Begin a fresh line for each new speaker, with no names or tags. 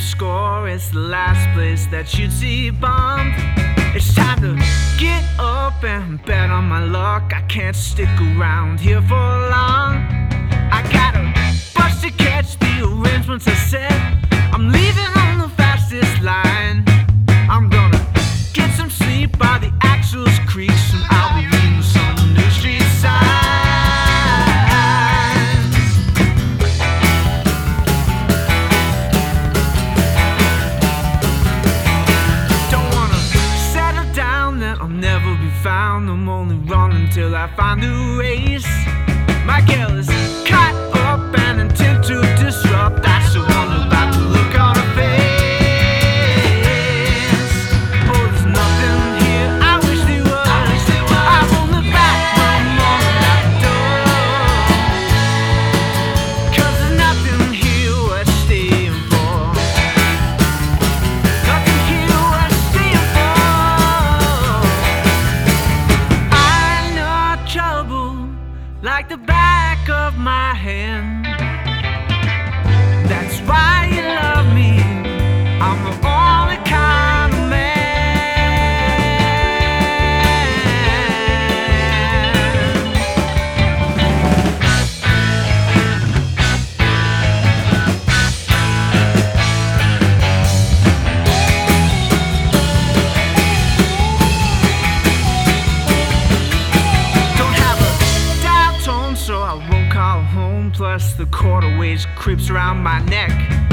score. It's the last place that you'd see bombed. It's time to get up and bet on my luck. I can't stick around here for long. I got a bus to catch, the arrangements are set. I'm leaving on the fastest line. I'm gonna get some sleep by the Axles Creek, and I'll be reading some new street signs. I'll never be found. I'm only running till I find a race. My girl is caught up and intent to disrupt. That's the one about to look on her face. Oh, there's nothing here. I wish there was. I won't look back one more at the door. 'Cause there's nothing here worth staying for. Nothing here worth staying for. Trouble like the back of my hand. That's why you love me. I'm the only kind of man. So I won't call home. Plus the quarter wage creeps around my neck.